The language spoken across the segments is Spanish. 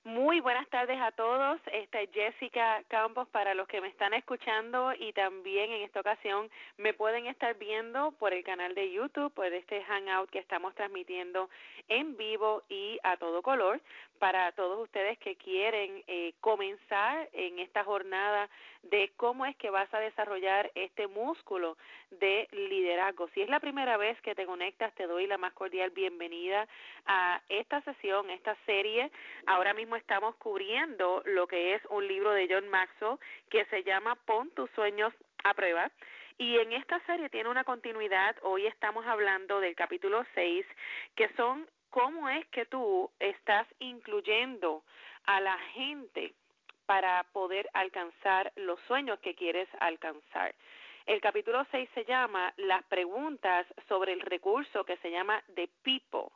Muy buenas tardes a todos. Esta es Jessica Campos para los que me están escuchando y también en esta ocasión me pueden estar viendo por el canal de YouTube, por este Hangout que estamos transmitiendo en vivo y a todo color para todos ustedes que quieren comenzar en esta jornada de cómo es que vas a desarrollar este músculo de liderazgo. Si es la primera vez que te conectas, te doy la más cordial bienvenida a esta sesión, esta serie. Ahora mismo estamos cubriendo lo que es un libro de John Maxwell que se llama Pon tus sueños a prueba. Y en esta serie tiene una continuidad. Hoy estamos hablando del capítulo 6, que son cómo es que tú estás incluyendo a la gente para poder alcanzar los sueños que quieres alcanzar. El capítulo 6 se llama Las preguntas sobre el recurso que se llama The People.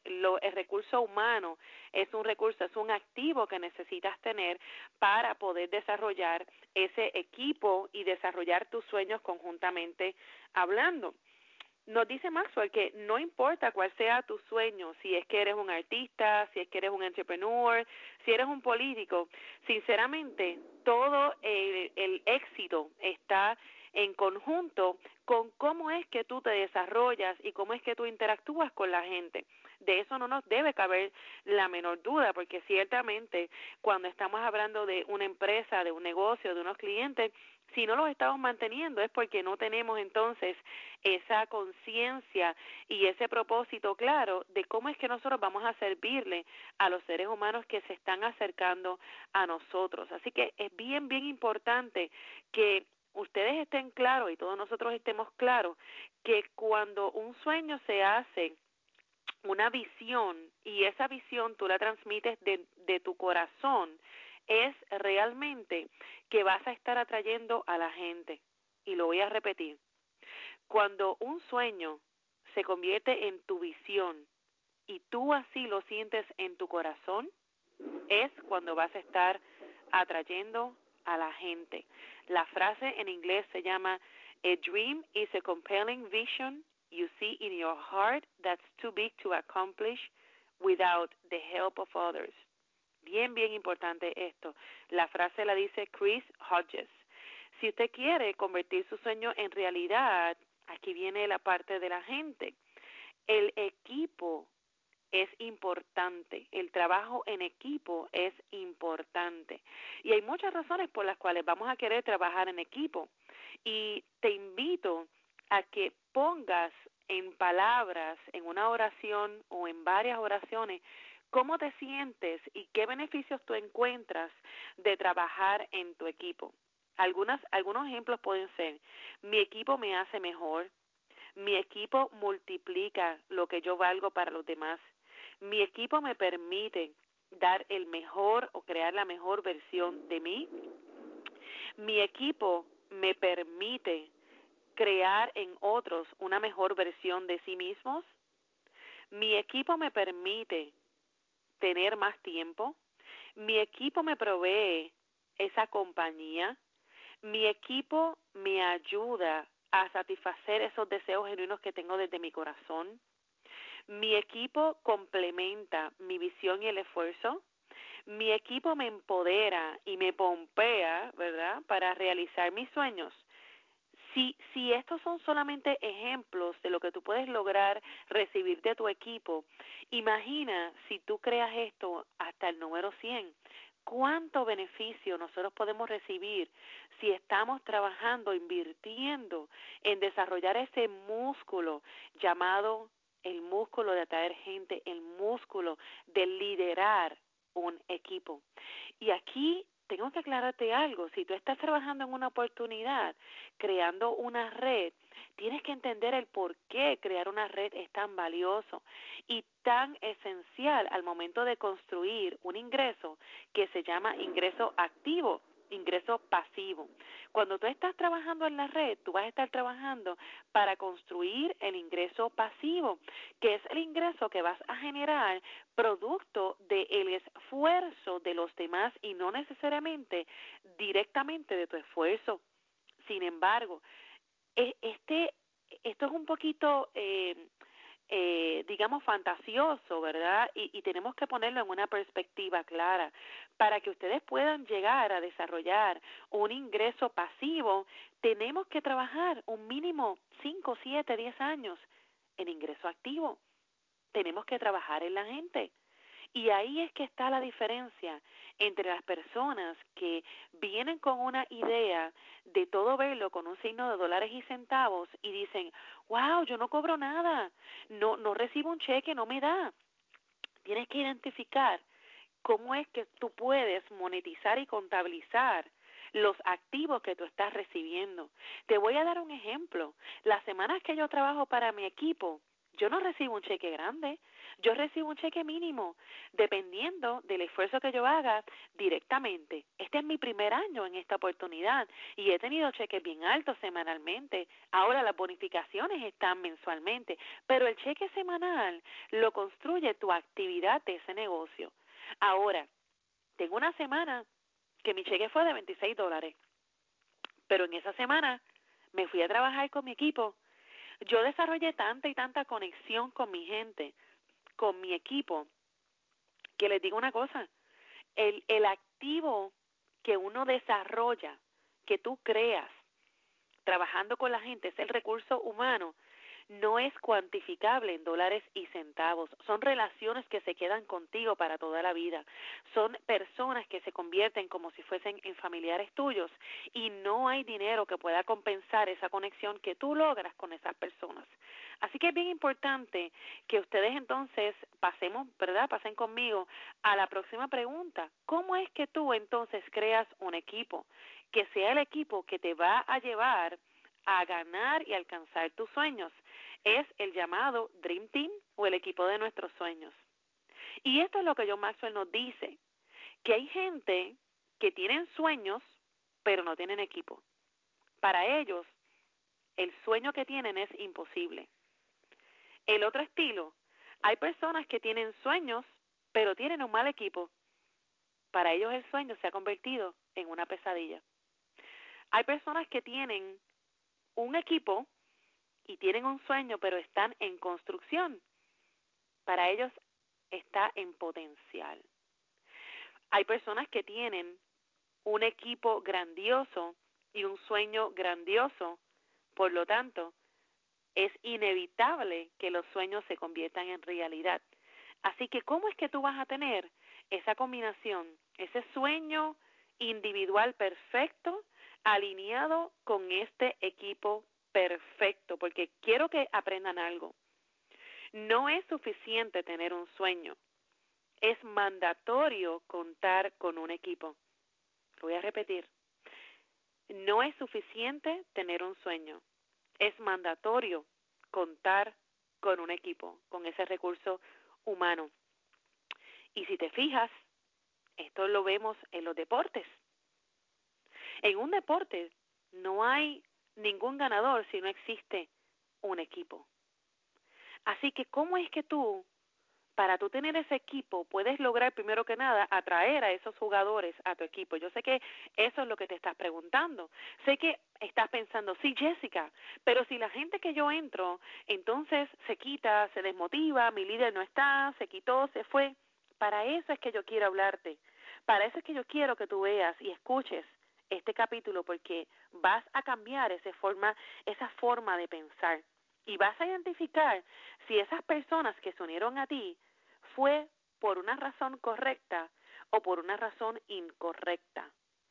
El recurso humano es un recurso, es un activo que necesitas tener para poder desarrollar ese equipo y desarrollar tus sueños conjuntamente hablando. Nos dice Maxwell que no importa cuál sea tu sueño, si es que eres un artista, si es que eres un entrepreneur, si eres un político, sinceramente todo el éxito está en conjunto con cómo es que tú te desarrollas y cómo es que tú interactúas con la gente. De eso no nos debe caber la menor duda, porque ciertamente cuando estamos hablando de una empresa, de un negocio, de unos clientes, si no los estamos manteniendo es porque no tenemos entonces esa conciencia y ese propósito claro de cómo es que nosotros vamos a servirle a los seres humanos que se están acercando a nosotros. Así que es bien, bien importante que ustedes estén claros y todos nosotros estemos claros que cuando un sueño se hace una visión y esa visión tú la transmites de tu corazón, es realmente que vas a estar atrayendo a la gente. Y lo voy a repetir. Cuando un sueño se convierte en tu visión y tú así lo sientes en tu corazón, es cuando vas a estar atrayendo a la gente. La frase en inglés se llama A dream is a compelling vision you see in your heart that's too big to accomplish without the help of others. Bien, bien importante esto. La frase la dice Chris Hodges. Si usted quiere convertir su sueño en realidad, aquí viene la parte de la gente. El equipo es importante, el trabajo en equipo es importante. Y hay muchas razones por las cuales vamos a querer trabajar en equipo. Y te invito a que pongas en palabras, en una oración o en varias oraciones, cómo te sientes y qué beneficios tú encuentras de trabajar en tu equipo. Algunos ejemplos pueden ser, mi equipo me hace mejor, mi equipo multiplica lo que yo valgo para los demás, mi equipo me permite dar el mejor o crear la mejor versión de mí, mi equipo me permite crear en otros una mejor versión de sí mismos, mi equipo me permite tener más tiempo, mi equipo me provee esa compañía, mi equipo me ayuda a satisfacer esos deseos genuinos que tengo desde mi corazón, mi equipo complementa mi visión y el esfuerzo, mi equipo me empodera y me pompea, ¿verdad?, para realizar mis sueños. Si estos son solamente ejemplos de lo que tú puedes lograr recibir de tu equipo, imagina si tú creas esto hasta el número 100. ¿Cuánto beneficio nosotros podemos recibir si estamos trabajando, invirtiendo en desarrollar ese músculo llamado el músculo de atraer gente, el músculo de liderar un equipo? Y aquí tengo que aclararte algo. Si tú estás trabajando en una oportunidad, creando una red, tienes que entender el por qué crear una red es tan valioso y tan esencial al momento de construir un ingreso que se llama ingreso activo, ingreso pasivo. Cuando tú estás trabajando en la red, tú vas a estar trabajando para construir el ingreso pasivo, que es el ingreso que vas a generar producto del esfuerzo de los demás y no necesariamente directamente de tu esfuerzo. Sin embargo, esto es un poquito digamos, fantasioso, ¿verdad? Y tenemos que ponerlo en una perspectiva clara. Para que ustedes puedan llegar a desarrollar un ingreso pasivo, tenemos que trabajar un mínimo 5, 7, 10 años en ingreso activo. Tenemos que trabajar en la gente. Y ahí es que está la diferencia entre las personas que vienen con una idea de todo verlo con un signo de dólares y centavos y dicen, wow, yo no cobro nada, no recibo un cheque, no me da. Tienes que identificar cómo es que tú puedes monetizar y contabilizar los activos que tú estás recibiendo. Te voy a dar un ejemplo. Las semanas que yo trabajo para mi equipo, yo no recibo un cheque grande, yo recibo un cheque mínimo, dependiendo del esfuerzo que yo haga directamente. Este es mi primer año en esta oportunidad y he tenido cheques bien altos semanalmente. Ahora las bonificaciones están mensualmente, pero el cheque semanal lo construye tu actividad de ese negocio. Ahora, tengo una semana que mi cheque fue de $26, pero en esa semana me fui a trabajar con mi equipo. Yo desarrollé tanta y tanta conexión con mi gente, con mi equipo, que les digo una cosa, el activo que uno desarrolla, que tú creas, trabajando con la gente, es el recurso humano, no es cuantificable en dólares y centavos. Son relaciones que se quedan contigo para toda la vida. Son personas que se convierten como si fuesen en familiares tuyos y no hay dinero que pueda compensar esa conexión que tú logras con esas personas. Así que es bien importante que ustedes entonces pasemos, ¿verdad? Pasen conmigo a la próxima pregunta. ¿Cómo es que tú entonces creas un equipo que sea el equipo que te va a llevar a ganar y alcanzar tus sueños? Es el llamado Dream Team o el equipo de nuestros sueños. Y esto es lo que John Maxwell nos dice, que hay gente que tienen sueños, pero no tienen equipo. Para ellos, el sueño que tienen es imposible. El otro estilo, hay personas que tienen sueños, pero tienen un mal equipo. Para ellos el sueño se ha convertido en una pesadilla. Hay personas que tienen un equipo y tienen un sueño, pero están en construcción. Para ellos está en potencial. Hay personas que tienen un equipo grandioso y un sueño grandioso, por lo tanto, es inevitable que los sueños se conviertan en realidad. Así que, ¿cómo es que tú vas a tener esa combinación, ese sueño individual perfecto, alineado con este equipo perfecto? Porque quiero que aprendan algo. No es suficiente tener un sueño. Es mandatorio contar con un equipo. Lo voy a repetir. No es suficiente tener un sueño. Es mandatorio contar con un equipo, con ese recurso humano. Y si te fijas, esto lo vemos en los deportes. En un deporte no hay ningún ganador si no existe un equipo. Así que, ¿cómo es que para tú tener ese equipo, puedes lograr primero que nada atraer a esos jugadores a tu equipo? Yo sé que eso es lo que te estás preguntando. Sé que estás pensando, sí, Jessica, pero si la gente que yo entro, entonces se quita, se desmotiva, mi líder no está, se quitó, se fue. Para eso es que yo quiero hablarte. Para eso es que yo quiero que tú veas y escuches este capítulo, porque vas a cambiar esa forma de pensar. Y vas a identificar si esas personas que se unieron a ti fue por una razón correcta o por una razón incorrecta.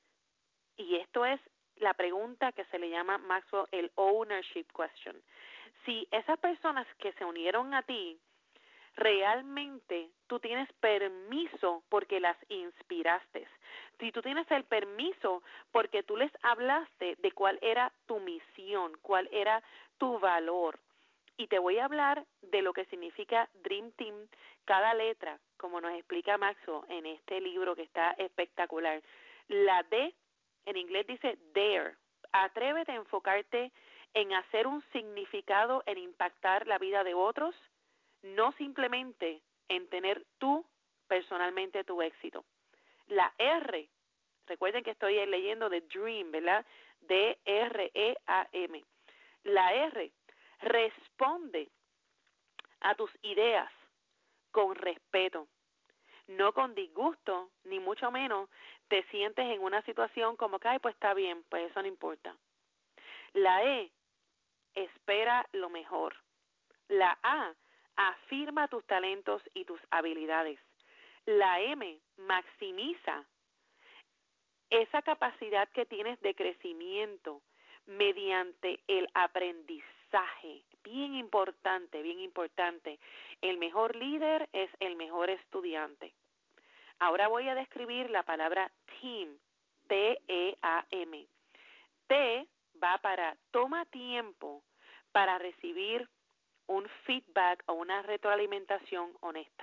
Y esto es la pregunta que se le llama Maxwell el ownership question. Si esas personas que se unieron a ti, realmente tú tienes permiso porque las inspiraste. Si tú tienes el permiso porque tú les hablaste de cuál era tu misión, cuál era tu valor. Y te voy a hablar de lo que significa Dream Team, cada letra, como nos explica Maxwell en este libro que está espectacular. La D en inglés dice dare. Atrévete a enfocarte en hacer un significado, en impactar la vida de otros, no simplemente en tener tú personalmente tu éxito. La R, recuerden que estoy leyendo de Dream, ¿verdad? D-R-E-A-M. La R responde a tus ideas con respeto, no con disgusto, ni mucho menos te sientes en una situación como que, ay, pues está bien, pues eso no importa. La E, espera lo mejor. La A, afirma tus talentos y tus habilidades. La M, maximiza esa capacidad que tienes de crecimiento mediante el aprendizaje. Bien importante, bien importante. El mejor líder es el mejor estudiante. Ahora voy a describir la palabra team, T-E-A-M. T va para toma tiempo para recibir un feedback o una retroalimentación honesta.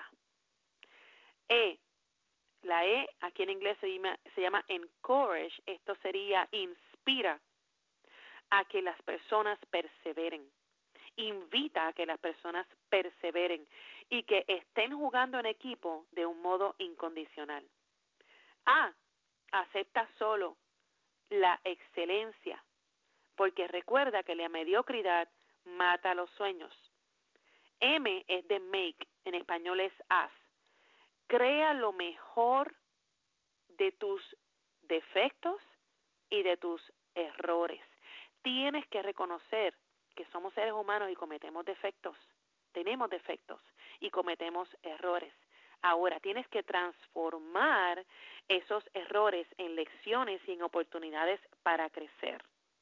La E aquí en inglés se llama encourage, esto sería inspira a que las personas perseveren, invita a que las personas perseveren y que estén jugando en equipo de un modo incondicional. A, acepta solo la excelencia, porque recuerda que la mediocridad mata los sueños. M es de make, en español es haz. Crea lo mejor de tus defectos y de tus errores. Tienes que reconocer que somos seres humanos y cometemos defectos. Tenemos defectos y cometemos errores. Ahora tienes que transformar esos errores en lecciones y en oportunidades para crecer.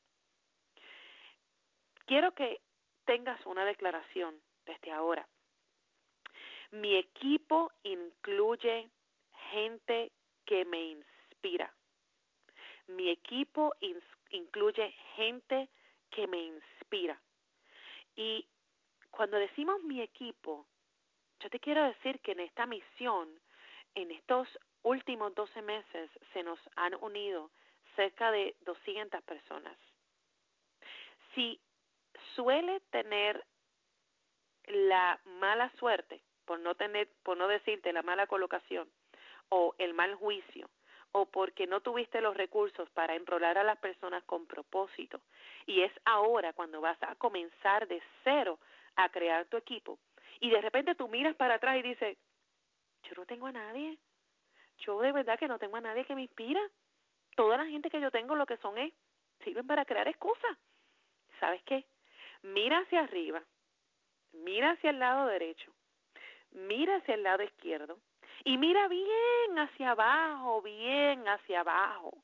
Quiero que tengas una declaración desde ahora. Mi equipo incluye gente que me inspira. Mi equipo incluye gente que me inspira. Y cuando decimos mi equipo, yo te quiero decir que en esta misión, en estos últimos 12 meses, se nos han unido cerca de 200 personas. Si suele tener la mala suerte, por no decirte la mala colocación, o el mal juicio, o porque no tuviste los recursos para enrolar a las personas con propósito, y es ahora cuando vas a comenzar de cero a crear tu equipo, y de repente tú miras para atrás y dices, yo no tengo a nadie, yo de verdad que no tengo a nadie que me inspira, toda la gente que yo tengo lo que son es, sirven para crear excusas. ¿Sabes qué? Mira hacia arriba, mira hacia el lado derecho, mira hacia el lado izquierdo y mira bien hacia abajo, bien hacia abajo.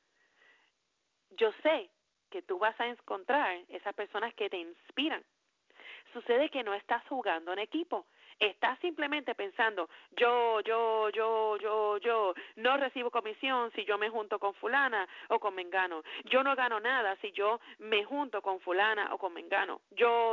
Yo sé que tú vas a encontrar esas personas que te inspiran. Sucede que no estás jugando en equipo. Estás simplemente pensando, yo, no recibo comisión si yo me junto con fulana o con mengano. Yo no gano nada si yo me junto con fulana o con mengano. Yo.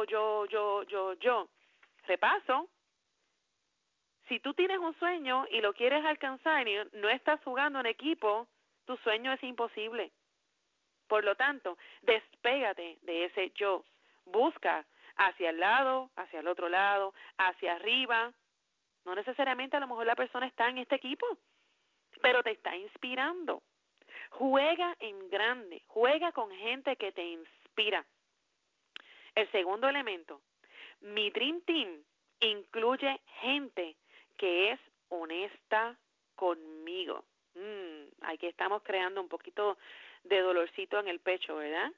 Repaso. Si tú tienes un sueño y lo quieres alcanzar y no estás jugando en equipo, tu sueño es imposible. Por lo tanto, despégate de ese yo. Busca hacia el lado, hacia el otro lado, hacia arriba. No necesariamente a lo mejor la persona está en este equipo, pero te está inspirando. Juega en grande, juega con gente que te inspira. El segundo elemento, mi Dream Team incluye gente que es honesta conmigo. Aquí estamos creando un poquito de dolorcito en el pecho, ¿verdad?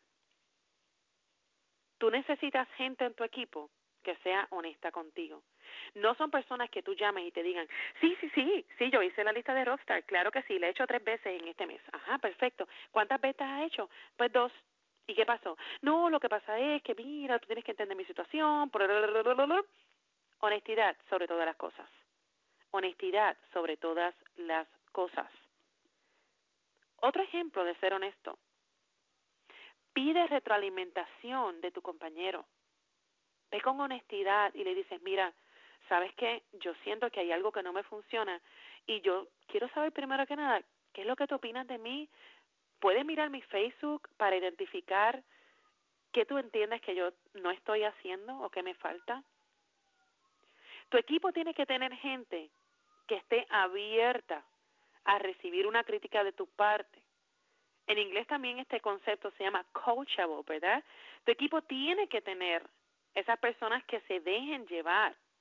Tú necesitas gente en tu equipo que sea honesta contigo. No son personas que tú llames y te digan, sí, yo hice la lista de Rockstar, claro que sí, la he hecho 3 veces en este mes. Ajá, perfecto. ¿Cuántas veces has hecho? Pues 2. ¿Y qué pasó? No, lo que pasa es que, mira, tú tienes que entender mi situación. Honestidad sobre todas las cosas. Honestidad sobre todas las cosas. Otro ejemplo de ser honesto. Pide retroalimentación de tu compañero. Ve con honestidad y le dices, mira, ¿sabes qué? Yo siento que hay algo que no me funciona y yo quiero saber primero que nada, ¿qué es lo que tú opinas de mí? ¿Puedes mirar mi Facebook para identificar qué tú entiendes que yo no estoy haciendo o qué me falta? Tu equipo tiene que tener gente que esté abierta a recibir una crítica de tu parte. En inglés también este concepto se llama coachable, ¿verdad? Tu equipo tiene que tener esas personas que se dejen llevar.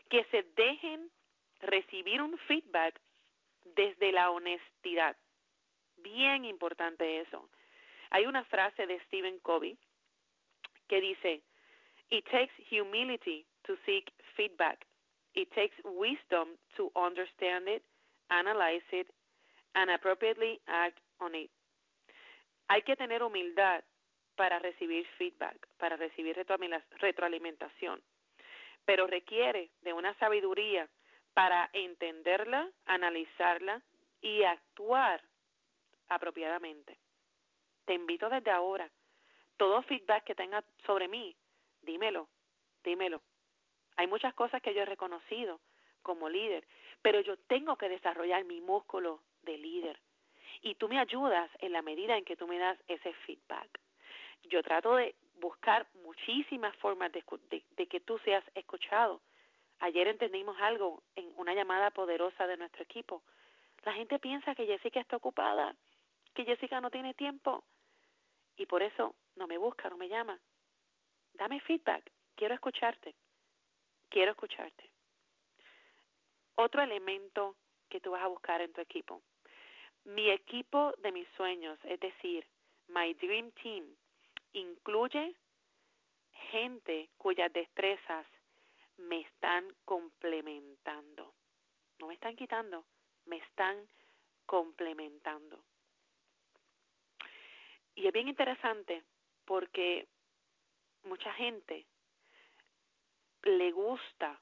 que se dejen recibir un feedback desde la honestidad. Bien importante eso. Hay una frase de Stephen Covey que dice, "It takes humility to seek feedback. It takes wisdom to understand it, analyze it, and appropriately act on it." Hay que tener humildad para recibir feedback, para recibir retroalimentación, pero requiere de una sabiduría para entenderla, analizarla y actuar apropiadamente. Te invito desde ahora, todo feedback que tengas sobre mí, dímelo, dímelo. Hay muchas cosas que yo he reconocido como líder, pero yo tengo que desarrollar mi músculo de líder. Y tú me ayudas en la medida en que tú me das ese feedback. Yo trato de buscar muchísimas formas de que tú seas escuchado. Ayer entendimos algo en una llamada poderosa de nuestro equipo. La gente piensa que Jessica está ocupada, que Jessica no tiene tiempo, y por eso no me busca, no me llama. Dame feedback, quiero escucharte, quiero escucharte. Otro elemento que tú vas a buscar en tu equipo. Mi equipo de mis sueños, es decir, my dream team, incluye gente cuyas destrezas me están complementando. No me están quitando, me están complementando. Y es bien interesante porque mucha gente le gusta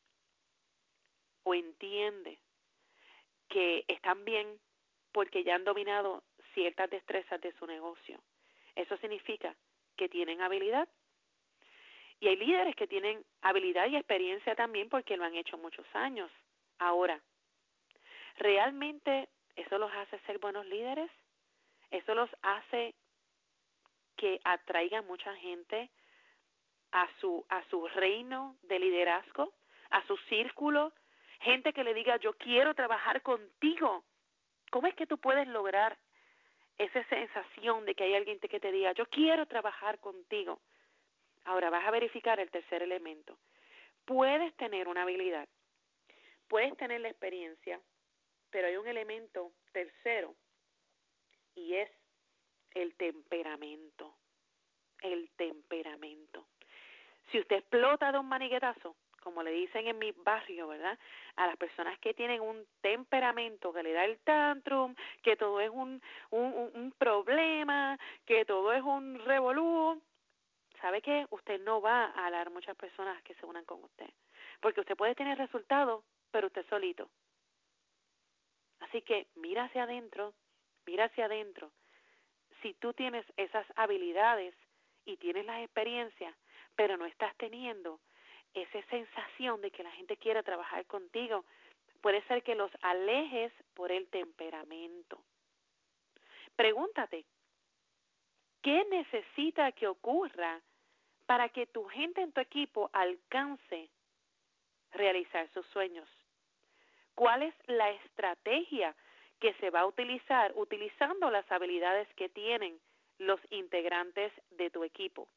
o entiende que están bien porque ya han dominado ciertas destrezas de su negocio. Eso significa que tienen habilidad. Y hay líderes que tienen habilidad y experiencia también porque lo han hecho muchos años. Ahora, ¿realmente eso los hace ser buenos líderes? ¿Eso los hace que atraigan mucha gente a su reino de liderazgo, a su círculo? Gente que le diga, yo quiero trabajar contigo. ¿Cómo es que tú puedes lograr esa sensación de que hay alguien que te diga, yo quiero trabajar contigo? Ahora vas a verificar el tercer elemento. Puedes tener una habilidad, puedes tener la experiencia, pero hay un elemento tercero y es el temperamento. El temperamento. Si usted explota de un maniguetazo, como le dicen en mi barrio, ¿verdad? A las personas que tienen un temperamento que le da el tantrum, que todo es un problema, que todo es un revolú, ¿sabe qué? Usted no va a hablar muchas personas que se unan con usted, porque usted puede tener resultados, pero usted solito. Así que mira hacia adentro, mira hacia adentro. Si tú tienes esas habilidades y tienes las experiencias, pero no estás teniendo esa sensación de que la gente quiera trabajar contigo, puede ser que los alejes por el temperamento. Pregúntate, ¿qué necesita que ocurra para que tu gente en tu equipo alcance realizar sus sueños? ¿Cuál es la estrategia que se va a utilizar utilizando las habilidades que tienen los integrantes de tu equipo?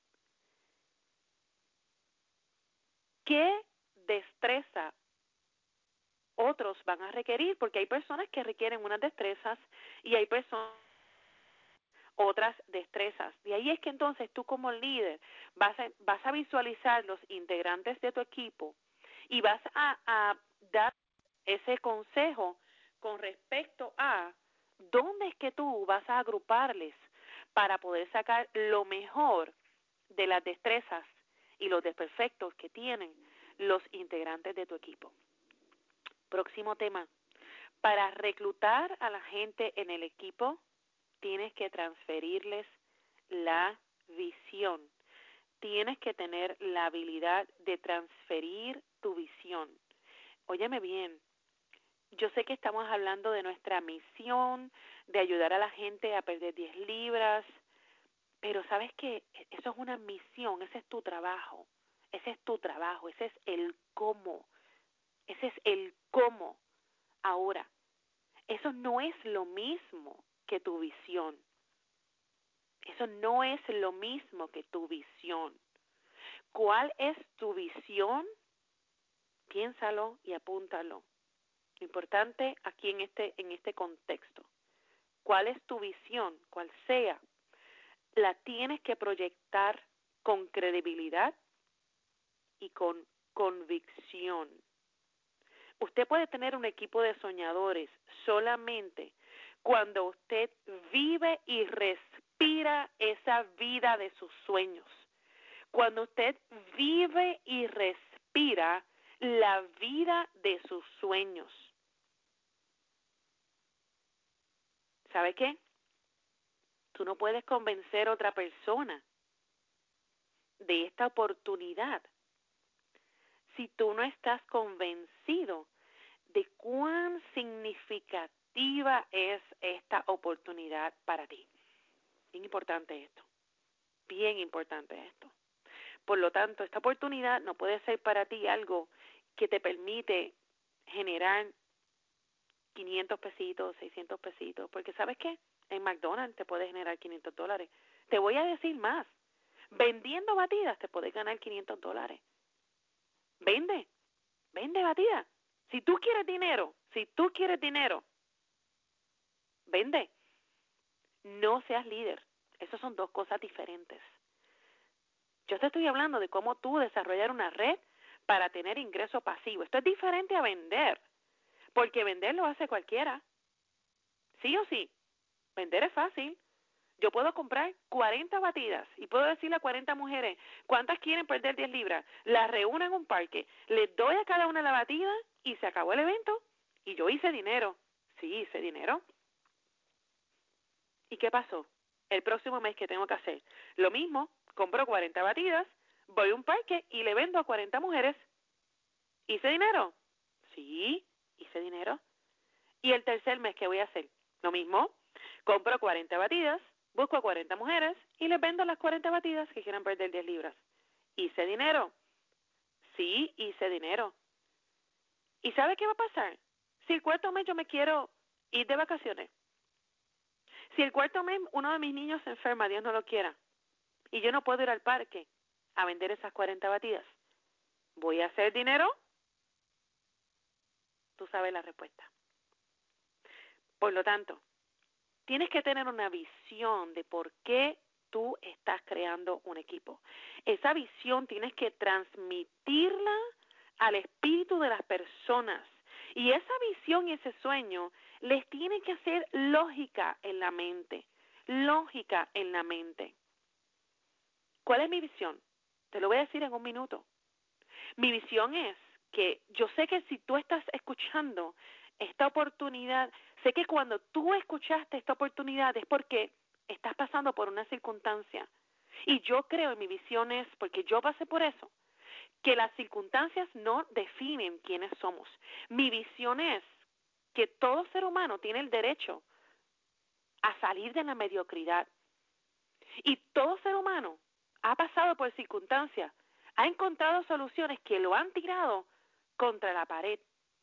¿Qué destreza otros van a requerir? Porque hay personas que requieren unas destrezas y hay personas otras destrezas. De ahí es que entonces tú como líder vas a visualizar los integrantes de tu equipo y vas a dar ese consejo con respecto a dónde es que tú vas a agruparles para poder sacar lo mejor de las destrezas y los desperfectos que tienen los integrantes de tu equipo. Próximo tema. Para reclutar a la gente en el equipo, tienes que transferirles la visión. Tienes que tener la habilidad de transferir tu visión. Óyeme bien, yo sé que estamos hablando de nuestra misión, de ayudar a la gente a perder 10 libras, pero sabes que eso es una misión, ese es tu trabajo, ese es tu trabajo, ese es el cómo, ese es el cómo. Ahora, eso no es lo mismo que tu visión, eso no es lo mismo que tu visión. ¿Cuál es tu visión piénsalo y apúntalo. Lo importante aquí en este contexto, ¿cuál es tu visión? Cual sea, la tienes que proyectar con credibilidad y con convicción. Usted puede tener un equipo de soñadores solamente cuando usted vive y respira esa vida de sus sueños. Cuando usted vive y respira la vida de sus sueños. ¿Sabe qué? Tú no puedes convencer a otra persona de esta oportunidad si tú no estás convencido de cuán significativa es esta oportunidad para ti. Bien importante esto. Bien importante esto. Por lo tanto, esta oportunidad no puede ser para ti algo que te permite generar 500 pesitos, 600 pesitos, porque ¿sabes qué? En McDonald's te puedes generar $500. Te voy a decir más. Vendiendo batidas te puedes ganar $500. Vende batidas. Si tú quieres dinero, vende. No seas líder. Esas son dos cosas diferentes. Yo te estoy hablando de cómo tú desarrollar una red para tener ingreso pasivo. Esto es diferente a vender, porque vender lo hace cualquiera. Sí o sí, vender es fácil. Yo puedo comprar 40 batidas y puedo decirle a 40 mujeres, ¿cuántas quieren perder 10 libras? Las reúno en un parque, les doy a cada una la batida y se acabó el evento. Y yo hice dinero. Sí, hice dinero. ¿Y qué pasó? El próximo mes, ¿qué tengo que hacer? Lo mismo, compro 40 batidas, voy a un parque y le vendo a 40 mujeres. ¿Hice dinero? Sí, hice dinero. ¿Y el tercer mes qué voy a hacer? Lo mismo, compro 40 batidas, busco a 40 mujeres y les vendo las 40 batidas que quieran perder 10 libras. ¿Hice dinero? Sí, hice dinero. ¿Y sabe qué va a pasar? Si el cuarto mes yo me quiero ir de vacaciones, si el cuarto mes uno de mis niños se enferma, Dios no lo quiera, y yo no puedo ir al parque a vender esas 40 batidas, ¿voy a hacer dinero? Tú sabes la respuesta. Por lo tanto, tienes que tener una visión de por qué tú estás creando un equipo. Esa visión tienes que transmitirla al espíritu de las personas. Y esa visión y ese sueño les tiene que hacer lógica en la mente. Lógica en la mente. ¿Cuál es mi visión? Te lo voy a decir en un minuto. Mi visión es que yo sé que si tú estás escuchando esta oportunidad, sé que cuando tú escuchaste esta oportunidad es porque estás pasando por una circunstancia. Y yo creo en mi visión es, porque yo pasé por eso, que las circunstancias no definen quiénes somos. Mi visión es que todo ser humano tiene el derecho a salir de la mediocridad. Y todo ser humano ha pasado por circunstancias, ha encontrado soluciones que lo han tirado contra la pared.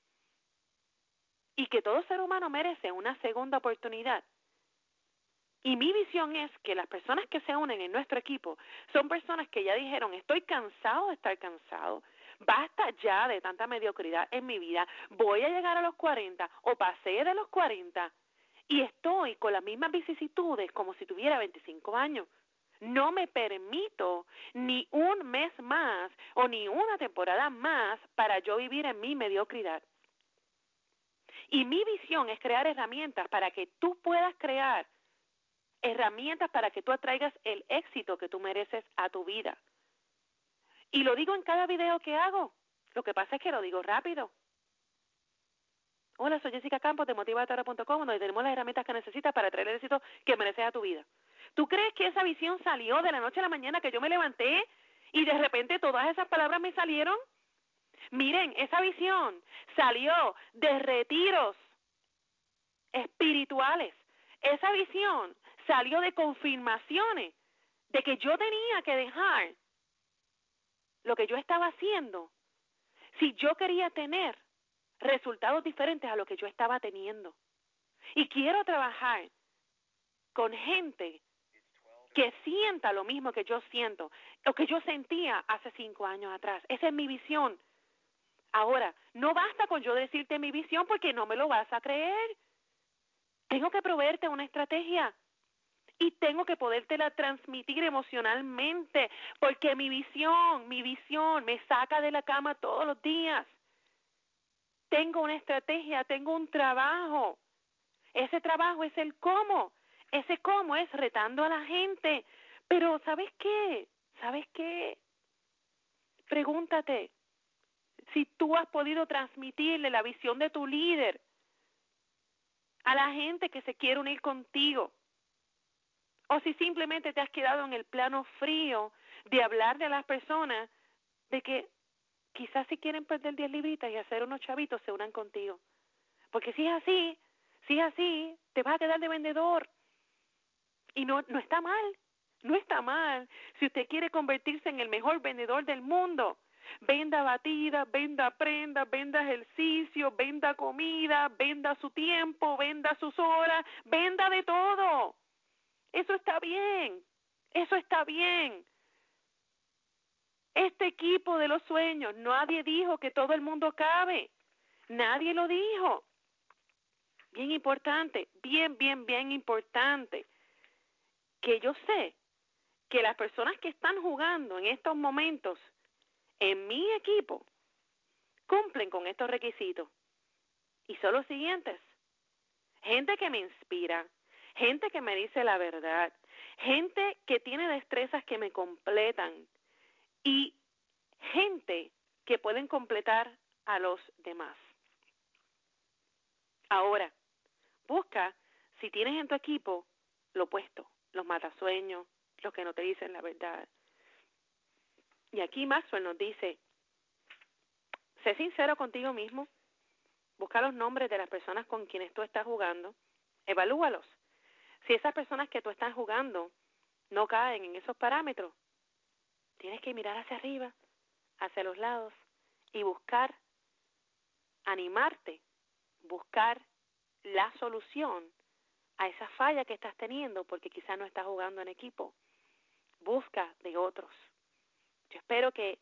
Y que todo ser humano merece una segunda oportunidad. Y mi visión es que las personas que se unen en nuestro equipo son personas que ya dijeron, estoy cansado de estar cansado, basta ya de tanta mediocridad en mi vida, voy a llegar a los 40 o pasé de los 40 y estoy con las mismas vicisitudes como si tuviera 25 años. No me permito ni un mes más o ni una temporada más para yo vivir en mi mediocridad. Y mi visión es crear herramientas para que tú puedas crear herramientas para que tú atraigas el éxito que tú mereces a tu vida. Y lo digo en cada video que hago. Lo que pasa es que lo digo rápido. Hola, soy Jessica Campos de motivatara.com, donde tenemos las herramientas que necesitas para traer el éxito que mereces a tu vida. ¿Tú crees que esa visión salió de la noche a la mañana que yo me levanté y de repente todas esas palabras me salieron? Miren, esa visión salió de retiros espirituales. Esa visión salió de confirmaciones de que yo tenía que dejar lo que yo estaba haciendo si yo quería tener resultados diferentes a lo que yo estaba teniendo. Y quiero trabajar con gente que sienta lo mismo que yo siento, lo que yo sentía hace 5 años atrás. Esa es mi visión. Ahora, no basta con yo decirte mi visión porque no me lo vas a creer. Tengo que proveerte una estrategia y tengo que podértela transmitir emocionalmente porque mi visión me saca de la cama todos los días. Tengo una estrategia, tengo un trabajo. Ese trabajo es el cómo. Ese cómo es retando a la gente. Pero ¿sabes qué? ¿Sabes qué? Pregúntate si tú has podido transmitirle la visión de tu líder a la gente que se quiere unir contigo. O si simplemente te has quedado en el plano frío de hablarle a las personas de que quizás si quieren perder 10 libritas y hacer unos chavitos se unan contigo. Porque si es así, te vas a quedar de vendedor. Y no está mal, no está mal. Si usted quiere convertirse en el mejor vendedor del mundo, venda batida, venda prenda, venda ejercicio, venda comida, venda su tiempo, venda sus horas, venda de todo. Eso está bien, eso está bien. Este equipo de los sueños, nadie dijo que todo el mundo cabe. Nadie lo dijo. Bien importante, bien importante. Que yo sé que las personas que están jugando en estos momentos en mi equipo cumplen con estos requisitos. Y son los siguientes. Gente que me inspira, gente que me dice la verdad, gente que tiene destrezas que me completan y gente que pueden completar a los demás. Ahora, busca si tienes en tu equipo lo opuesto, los matasueños, los que no te dicen la verdad. Y aquí Maxwell nos dice, sé sincero contigo mismo, busca los nombres de las personas con quienes tú estás jugando, evalúalos. Si esas personas que tú estás jugando no caen en esos parámetros, tienes que mirar hacia arriba, hacia los lados y buscar, animarte, buscar la solución a esa falla que estás teniendo porque quizás no estás jugando en equipo. Busca de otros. Yo espero que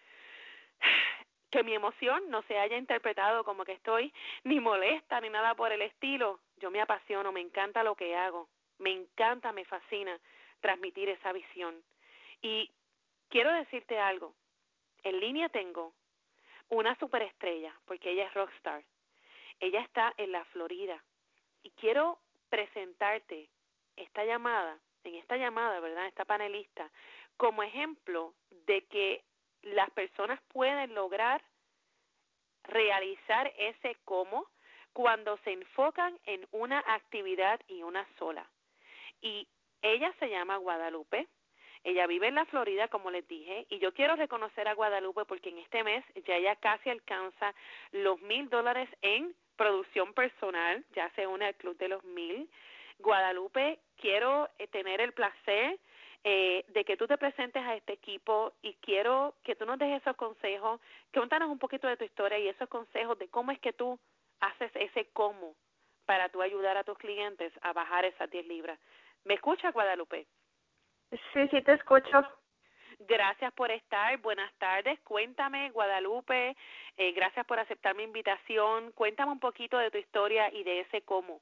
mi emoción no se haya interpretado como que estoy ni molesta ni nada por el estilo. Yo me apasiono, me encanta lo que hago, me encanta, me fascina transmitir esa visión. Y quiero decirte algo, en línea tengo una superestrella, porque ella es rockstar. Ella está en la Florida y quiero presentarte en esta llamada, ¿verdad? Esta panelista, como ejemplo de que las personas pueden lograr realizar ese cómo cuando se enfocan en una actividad y una sola. Y ella se llama Guadalupe. Ella vive en la Florida, como les dije, y yo quiero reconocer a Guadalupe porque en este mes ya ella casi alcanza los $1,000 en producción personal, ya se une al club de los 1,000. Guadalupe, quiero tener el placer de que tú te presentes a este equipo y quiero que tú nos des esos consejos, cuéntanos un poquito de tu historia y esos consejos de cómo es que tú haces ese cómo para tú ayudar a tus clientes a bajar esas 10 libras. ¿Me escucha, Guadalupe? Sí, te escucho. Gracias por estar. Buenas tardes. Cuéntame, Guadalupe, gracias por aceptar mi invitación. Cuéntame un poquito de tu historia y de ese cómo.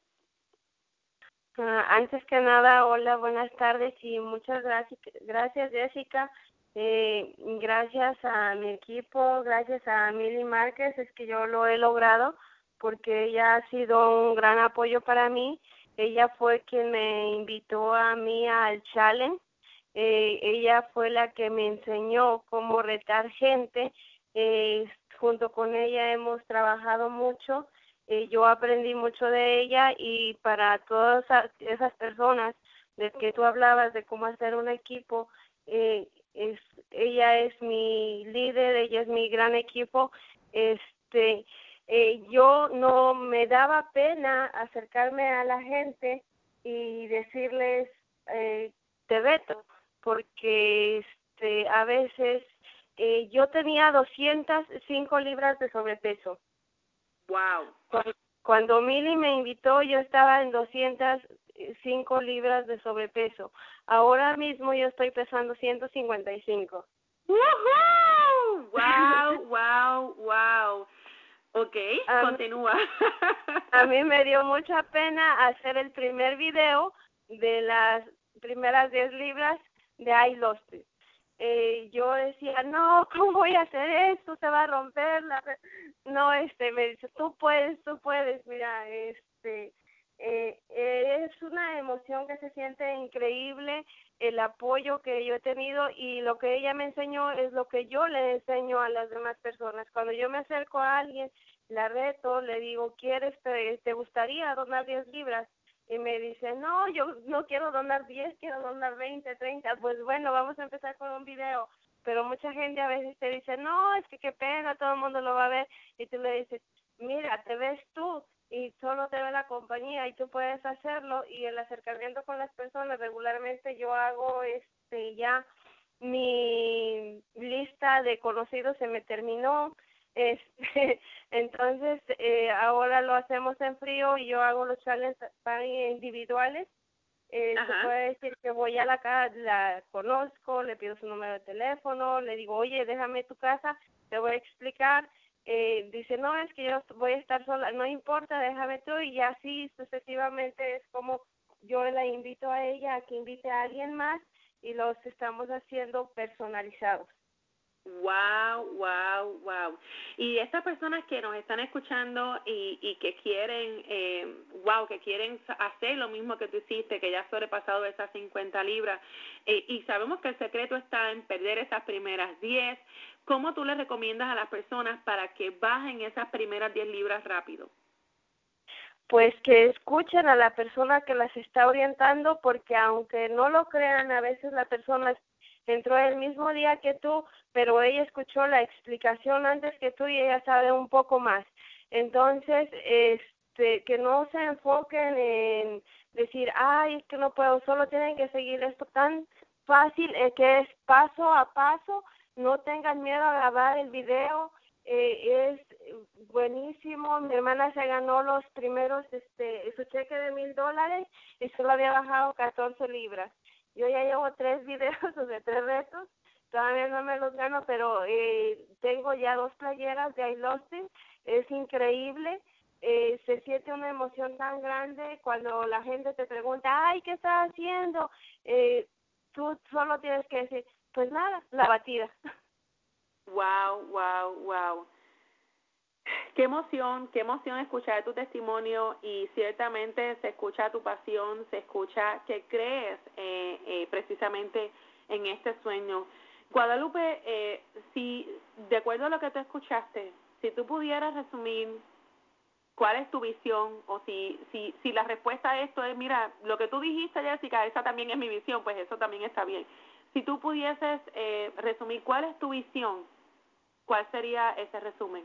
Antes que nada, hola, buenas tardes y muchas gracias Jessica. Gracias a mi equipo, gracias a Milly Márquez, es que yo lo he logrado porque ella ha sido un gran apoyo para mí. Ella fue quien me invitó a mí al challenge. Ella fue la que me enseñó cómo retar gente. Junto con ella hemos trabajado mucho. Yo aprendí mucho de ella y para todas esas personas de que tú hablabas de cómo hacer un equipo, ella es mi líder, ella es mi gran equipo. Yo no me daba pena acercarme a la gente y decirles te veto, porque a veces yo tenía 205 libras de sobrepeso. Wow. Cuando Milly me invitó, yo estaba en 205 libras de sobrepeso. Ahora mismo yo estoy pesando 155. ¡Woohoo! Wow, wow, wow. Ok, continúa. A mí me dio mucha pena hacer el primer video de las primeras 10 libras de I Lost It. Yo decía, no, ¿cómo voy a hacer esto? Se va a romper. No, me dice, tú puedes, mira, es una emoción que se siente increíble, el apoyo que yo he tenido y lo que ella me enseñó es lo que yo le enseño a las demás personas. Cuando yo me acerco a alguien, la reto, le digo, te gustaría donar 10 libras? Y me dice, no, yo no quiero donar 10, quiero donar 20, 30. Pues bueno, vamos a empezar con un video. Pero mucha gente a veces te dice, no, es que qué pena, todo el mundo lo va a ver. Y tú le dices, mira, te ves tú y solo te ve la compañía y tú puedes hacerlo. Y el acercamiento con las personas, regularmente yo hago ya mi lista de conocidos se me terminó. Entonces ahora lo hacemos en frío y yo hago los challenges individuales. Se puede decir que voy a la casa, la conozco, le pido su número de teléfono, le digo, oye, déjame tu casa, te voy a explicar. Dice, no, es que yo voy a estar sola, no importa, déjame tú, y así sucesivamente es como yo la invito a ella a que invite a alguien más y los estamos haciendo personalizados. Wow, wow, wow. Y estas personas que nos están escuchando y que quieren, que quieren hacer lo mismo que tú hiciste, que ya has sobrepasado esas 50 libras, y sabemos que el secreto está en perder esas primeras 10, ¿cómo tú le recomiendas a las personas para que bajen esas primeras 10 libras rápido? Pues que escuchen a la persona que las está orientando, porque aunque no lo crean, a veces la persona entró el mismo día que tú, pero ella escuchó la explicación antes que tú y ella sabe un poco más. Entonces, que no se enfoquen en decir, ay, es que no puedo, solo tienen que seguir esto tan fácil, que es paso a paso, no tengan miedo a grabar el video, es buenísimo. Mi hermana se ganó los primeros, su cheque de $1,000 y solo había bajado 14 libras. Yo ya llevo 3 videos o sea 3 retos, todavía no me los gano, pero tengo ya 2 playeras de I Lost It. Es increíble, se siente una emoción tan grande cuando la gente te pregunta, ay, ¿qué estás haciendo? Tú solo tienes que decir, pues nada, la batida. Wow, wow, wow. Qué emoción escuchar tu testimonio y ciertamente se escucha tu pasión, se escucha que crees precisamente en este sueño. Guadalupe, si de acuerdo a lo que tú escuchaste, si tú pudieras resumir cuál es tu visión o si la respuesta a esto es, mira, lo que tú dijiste, Jessica, esa también es mi visión, pues eso también está bien. Si tú pudieses resumir cuál es tu visión, ¿cuál sería ese resumen?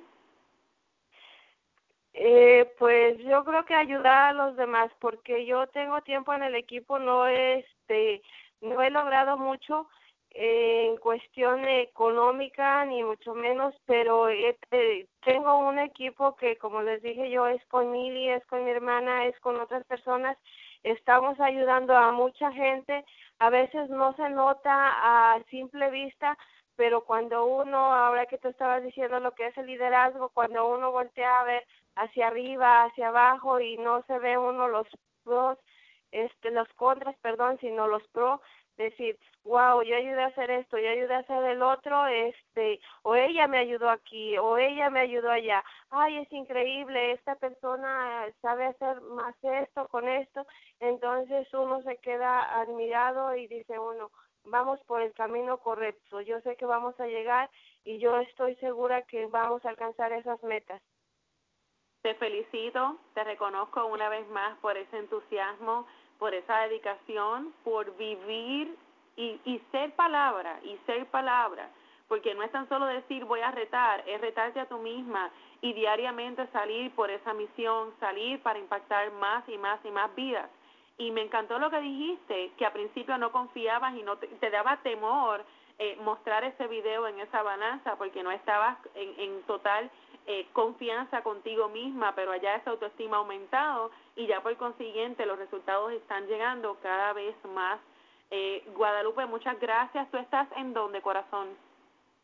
Pues yo creo que ayudar a los demás, porque yo tengo tiempo en el equipo, no he logrado mucho en cuestión económica ni mucho menos, pero tengo un equipo que, como les dije yo, es con Mili, es con mi hermana, es con otras personas. Estamos ayudando a mucha gente. A veces no se nota a simple vista, pero cuando uno, ahora que tú estabas diciendo lo que es el liderazgo, cuando uno voltea a ver hacia arriba, hacia abajo y no se ve uno los pros, los contras, perdón, sino los pros, decir, wow, yo ayudé a hacer esto, yo ayudé a hacer el otro, o ella me ayudó aquí, o ella me ayudó allá, ay, es increíble, esta persona sabe hacer más esto con esto, entonces uno se queda admirado y dice uno, vamos por el camino correcto, yo sé que vamos a llegar y yo estoy segura que vamos a alcanzar esas metas. Te felicito, te reconozco una vez más por ese entusiasmo, por esa dedicación, por vivir y ser palabra, porque no es tan solo decir voy a retar, es retarte a tú misma y diariamente salir por esa misión, salir para impactar más y más y más vidas. Y me encantó lo que dijiste, que al principio no confiabas y no te daba temor mostrar ese video en esa balanza porque no estabas en total confianza contigo misma, pero allá esa autoestima ha aumentado y ya por consiguiente los resultados están llegando cada vez más. Guadalupe, muchas gracias. ¿Tú estás en dónde, corazón?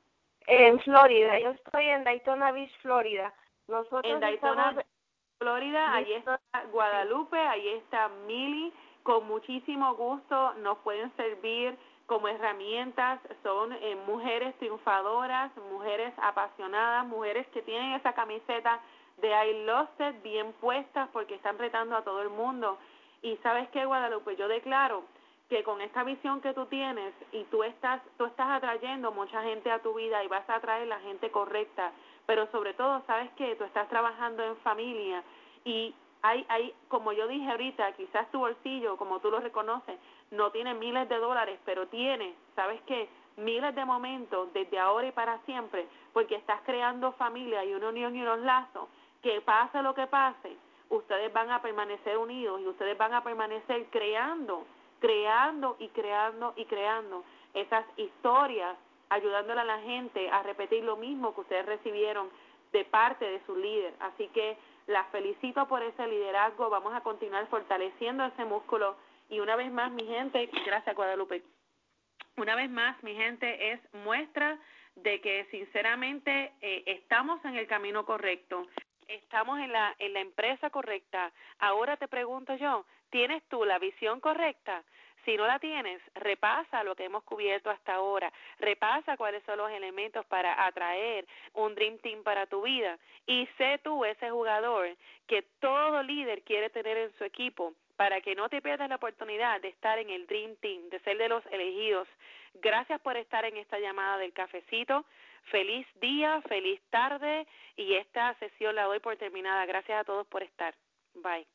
En Florida, yo estoy en Daytona Beach, Florida. Nosotros En Daytona, Florida, allí está Guadalupe, allí está Mili, con muchísimo gusto nos pueden servir como herramientas, son mujeres triunfadoras, mujeres apasionadas, mujeres que tienen esa camiseta de I Lost It bien puestas porque están retando a todo el mundo. Y ¿sabes qué, Guadalupe? Yo declaro que con esta visión que tú tienes y tú estás atrayendo mucha gente a tu vida y vas a atraer la gente correcta, pero sobre todo, ¿sabes qué? Tú estás trabajando en familia y hay, como yo dije ahorita, quizás tu bolsillo, como tú lo reconoces, no tiene miles de dólares, pero tiene, ¿sabes qué? Miles de momentos desde ahora y para siempre, porque estás creando familia y una unión y unos lazos, que pase lo que pase, ustedes van a permanecer unidos y ustedes van a permanecer creando y creando y creando esas historias, ayudándole a la gente a repetir lo mismo que ustedes recibieron de parte de su líder. Así que las felicito por ese liderazgo, vamos a continuar fortaleciendo ese músculo y una vez más, mi gente, gracias Guadalupe, una vez más, mi gente, es muestra de que sinceramente estamos en el camino correcto, estamos en la empresa correcta. Ahora te pregunto yo, ¿tienes tú la visión correcta? Si no la tienes, repasa lo que hemos cubierto hasta ahora, repasa cuáles son los elementos para atraer un Dream Team para tu vida y sé tú ese jugador que todo líder quiere tener en su equipo para que no te pierdas la oportunidad de estar en el Dream Team, de ser de los elegidos. Gracias por estar en esta llamada del cafecito. Feliz día, feliz tarde y esta sesión la doy por terminada. Gracias a todos por estar. Bye.